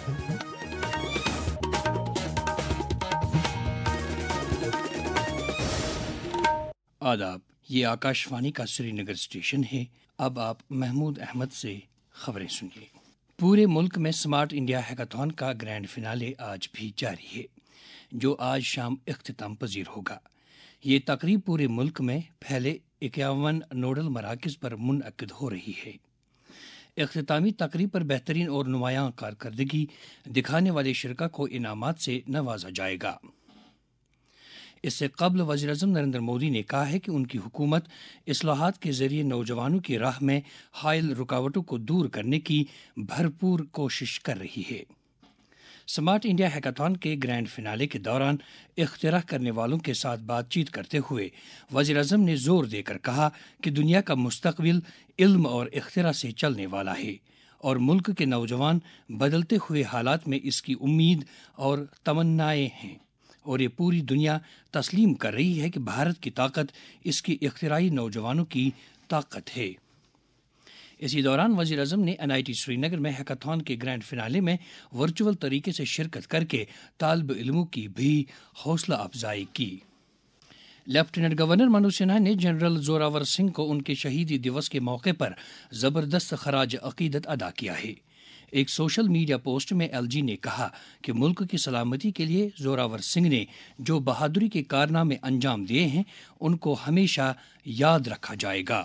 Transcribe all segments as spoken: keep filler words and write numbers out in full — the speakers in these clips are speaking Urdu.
آداب، یہ آکاشوانی کا سری نگر اسٹیشن ہے۔ اب آپ محمود احمد سے خبریں سنیے۔ پورے ملک میں سمارٹ انڈیا ہیکاتھون کا گرینڈ فنالے آج بھی جاری ہے، جو آج شام اختتام پذیر ہوگا۔ یہ تقریب پورے ملک میں پھیلے اکیاون نوڈل مراکز پر منعقد ہو رہی ہے۔ اختتامی تقریب پر بہترین اور نمایاں کارکردگی دکھانے والے شرکا کو انعامات سے نوازا جائے گا۔ اس سے قبل وزیر اعظم نریندر مودی نے کہا ہے کہ ان کی حکومت اصلاحات کے ذریعے نوجوانوں کی راہ میں حائل رکاوٹوں کو دور کرنے کی بھرپور کوشش کر رہی ہے۔ سمارٹ انڈیا ہیکاتھون کے گرینڈ فنالے کے دوران اختراع کرنے والوں کے ساتھ بات چیت کرتے ہوئے وزیر اعظم نے زور دے کر کہا کہ دنیا کا مستقبل علم اور اختراع سے چلنے والا ہے، اور ملک کے نوجوان بدلتے ہوئے حالات میں اس کی امید اور تمنائیں ہیں، اور یہ پوری دنیا تسلیم کر رہی ہے کہ بھارت کی طاقت اس کی اختراعی نوجوانوں کی طاقت ہے۔ اسی دوران وزیر اعظم نے N I T Srinagar میں ہیکاتھون کے گرینڈ فنالے میں ورچوئل طریقے سے شرکت کر کے طالب علموں کی بھی حوصلہ افزائی کی۔ لیفٹیننٹ گورنر منوج سنہا نے جنرل زوراور سنگھ کو ان کے شہیدی دیوس کے موقع پر زبردست خراج عقیدت ادا کیا ہے۔ ایک سوشل میڈیا پوسٹ میں ایل جی نے کہا کہ ملک کی سلامتی کے لیے زوراور سنگھ نے جو بہادری کے کارنامے انجام دیے ہیں، ان کو ہمیشہ یاد رکھا جائے گا۔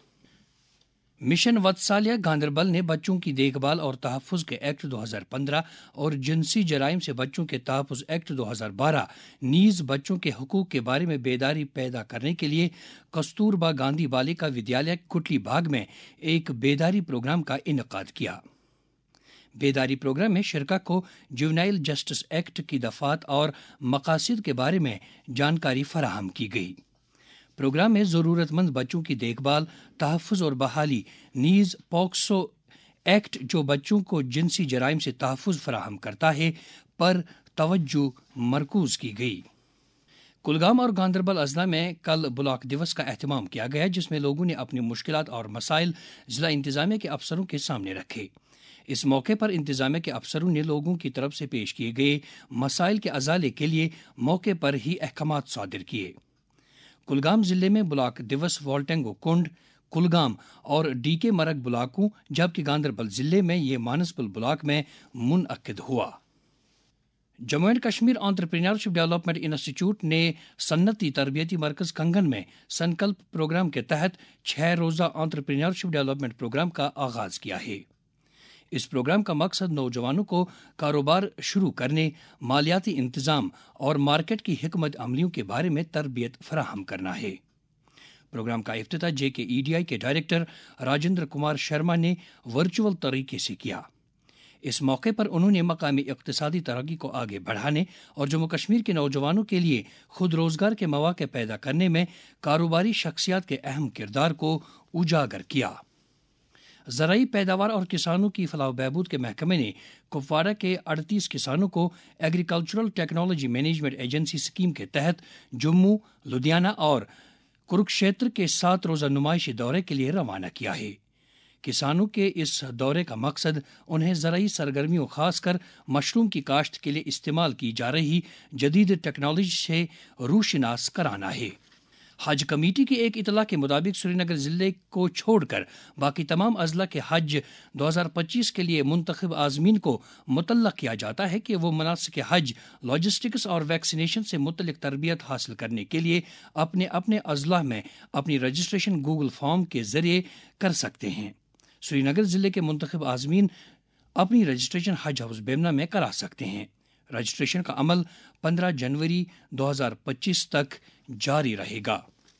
مشن وتسالیہ گاندربل نے بچوں کی دیکھ بھال اور تحفظ کے ایکٹ دو ہزار پندرہ اور جنسی جرائم سے بچوں کے تحفظ ایکٹ دو ہزار بارہ نیز بچوں کے حقوق کے بارے میں بیداری پیدا کرنے کے لیے کستوربا گاندھی بالیکا ودیالیہ کٹلی باغ میں ایک بیداری پروگرام کا انعقاد کیا۔ بیداری پروگرام میں شرکا کو جوینائل جسٹس ایکٹ کی دفعات اور مقاصد کے بارے میں جانکاری فراہم کی گئی۔ پروگرام میں ضرورت مند بچوں کی دیکھ بھال، تحفظ اور بحالی نیز پوکسو ایکٹ جو بچوں کو جنسی جرائم سے تحفظ فراہم کرتا ہے پر توجہ مرکوز کی گئی۔ کلگام اور گاندربل اضلاع میں کل بلاک دیوس کا اہتمام کیا گیا، جس میں لوگوں نے اپنی مشکلات اور مسائل ضلع انتظامیہ کے افسروں کے سامنے رکھے۔ اس موقع پر انتظامیہ کے افسروں نے لوگوں کی طرف سے پیش کیے گئے مسائل کے ازالے کے لیے موقع پر ہی احکامات صادر کیے۔ کلگام ضلع میں بلاک دیوس والٹنگو کنڈ، کلگام اور ڈی کے مرگ بلاکوں، جبکہ گاندربل ضلع میں یہ مانسبل بلاک میں منعقد ہوا۔ Jammu and Kashmir entrepreneurship development institute نے صنعتی تربیتی مرکز کنگن میں سنکلپ پروگرام کے تحت چھ روزہ انٹرپرینیورشپ ڈیولپمنٹ پروگرام کا آغاز کیا ہے۔ اس پروگرام کا مقصد نوجوانوں کو کاروبار شروع کرنے، مالیاتی انتظام اور مارکیٹ کی حکمت عملیوں کے بارے میں تربیت فراہم کرنا ہے۔ پروگرام کا افتتاح جے کے ای ڈی آئی کے ڈائریکٹر راجندر کمار شرما نے ورچوئل طریقے سے کیا۔ اس موقع پر انہوں نے مقامی اقتصادی ترقی کو آگے بڑھانے اور جموں کشمیر کے نوجوانوں کے لیے خود روزگار کے مواقع پیدا کرنے میں کاروباری شخصیات کے اہم کردار کو اجاگر کیا۔ زرعی پیداوار اور کسانوں کی فلاح و بہبود کے محکمے نے کپواڑہ کے اڑتیس کسانوں کو agricultural technology management agency scheme کے تحت جموں، لدھیانہ اور کروکشیتر کے سات روزہ نمائشی دورے کے لیے روانہ کیا ہے۔ کسانوں کے اس دورے کا مقصد انہیں زرعی سرگرمیوں، خاص کر مشروم کی کاشت کے لیے استعمال کی جا رہی جدید ٹیکنالوجی سے روشناس کرانا ہے۔ حج کمیٹی کی ایک اطلاع کے مطابق سری نگر ضلع کو چھوڑ کر باقی تمام اضلاع کے حج دو ہزار پچیس کے لیے منتخب عازمین کو مطلع کیا جاتا ہے کہ وہ مناسک حج، لاجسٹکس اور ویکسینیشن سے متعلق تربیت حاصل کرنے کے لیے اپنے اپنے اضلاع میں اپنی رجسٹریشن گوگل فارم کے ذریعے کر سکتے ہیں۔ سری نگر ضلع کے منتخب عازمین اپنی رجسٹریشن حج ہاؤس بیمنا میں کرا سکتے ہیں۔ رجسٹریشن کا عمل پندرہ جنوری دو ہزار پچیس تک جاری رہے گا۔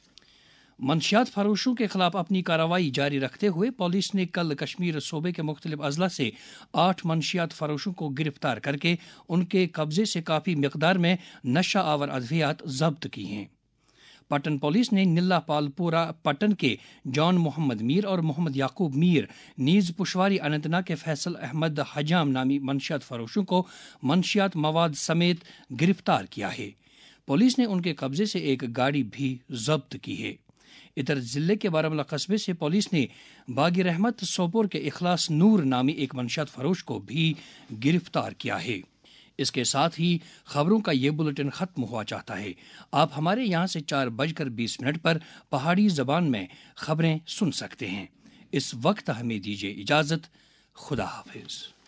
منشیات فروشوں کے خلاف اپنی کارروائی جاری رکھتے ہوئے پولیس نے کل کشمیر صوبے کے مختلف اضلاع سے آٹھ منشیات فروشوں کو گرفتار کر کے ان کے قبضے سے کافی مقدار میں نشہ آور ادویات ضبط کی ہیں۔ پٹن پولیس نے نلا پالپورہ پٹن کے جان محمد میر اور محمد یعقوب میر نیز پشواری اننت ناگ کے فیصل احمد حجام نامی منشیات فروشوں کو منشیات مواد سمیت گرفتار کیا ہے۔ پولیس نے ان کے قبضے سے ایک گاڑی بھی ضبط کی ہے۔ ادھر ضلع کے بارہمولہ قصبے سے پولیس نے باغ رحمت سوپور کے اخلاص نور نامی ایک منشیات فروش کو بھی گرفتار کیا ہے۔ اس کے ساتھ ہی خبروں کا یہ بلٹن ختم ہوا چاہتا ہے۔ آپ ہمارے یہاں سے چار بج کر بیس منٹ پر پہاڑی زبان میں خبریں سن سکتے ہیں۔ اس وقت ہمیں دیجیے اجازت۔ خدا حافظ۔